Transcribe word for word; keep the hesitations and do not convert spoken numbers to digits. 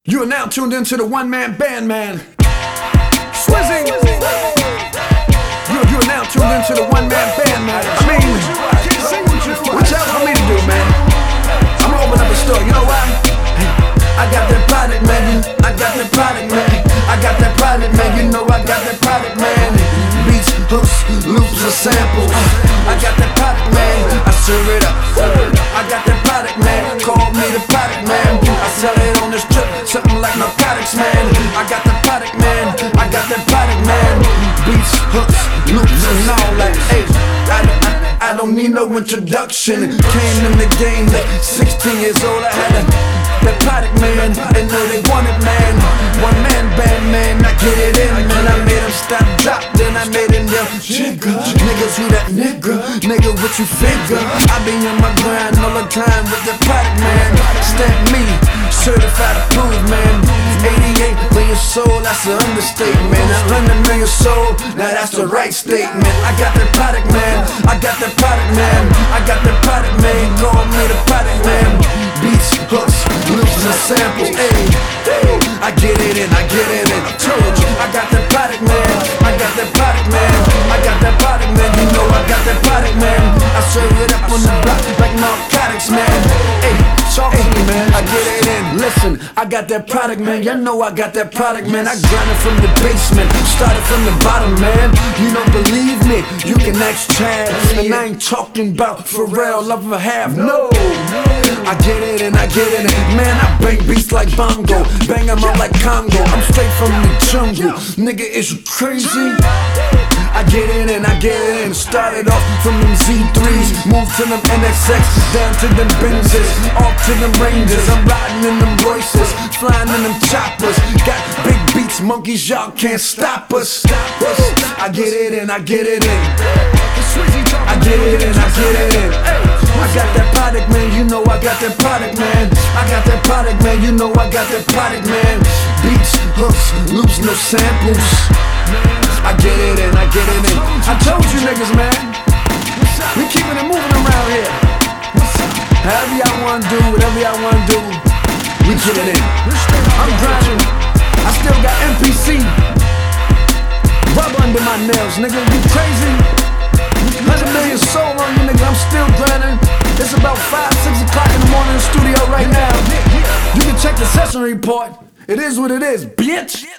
You are now tuned into the one-man band, man. Swizzy. You, you are now tuned into the one-man band, man. I mean, what y'all want me to do, man? I'm gonna open up a store, you know why? I got that product, man. I got that product, man. I got that product, man. You know I got that product, man. Beats, hooks, loops, or samples. I got that product, man. I serve it up. I got that product, man. Call me the product, man. I sell it on the strip, something like narcotics, man. I got the product, man. I got that product, man. Beats, hooks, loops, and all that. Hey, I, I, I don't need no introduction. Came in the game at sixteen years old. I had a that product, man, they know they want it, man. One man band, man, I get it in, man. I made them stop, drop, then I made them yell, jigga. Niggas, who that nigga? Nigga, what you figure? I be on my grind all the time with the product, man. Stamp me, certified approved, man. eighty-eight million soul, that's an understatement. A hundred million soul, now that's the right statement. I got that product, man. I got that product, man. I got that product, man. Call me the product, man. Beats, hooks, loops, and samples. Ayy, ayy, I get it in, I get it in. I told you, I got that product, man. I got that product, man. I got that product, man. You know I got that product, man. I serve it up on the block like narcotics, man. Ayy, talk to me, man. I get it in. Listen, I got that product, man. You know I got that product, man. I grind it from the basement, started from the bottom, man. You don't believe me? You can ask Chad. And I ain't talking about Pharrell, love of a half. No, I get it and I get it in. Man, I bang beats like bongo, bang them out like Congo. I'm straight from the jungle, nigga, is you crazy? I get in and I get in. Started off from them Z threes, moved to them N X X, down to them Benzes, off to them Rangers. I'm riding in them Royces, flying in them choppers. Got big beats, monkeys, y'all can't stop us. I get it in, I get it in. I get it in, I get it in. I got that product, man. You know I got that product, man. I got that product, man. You know I got that product, man. Beats, hooks, loops, no samples. I get it in, I get it in. I told you niggas, man, we keeping it moving around here. However y'all wanna do, whatever y'all wanna do, we get it in. I'm grinding, I still got M P C rubber under my nails, nigga. You crazy? Hundred million soul on you, nigga. I'm still grinding. It's about five, six o'clock in the morning in the studio right now. You can check the session report. It is what it is, bitch.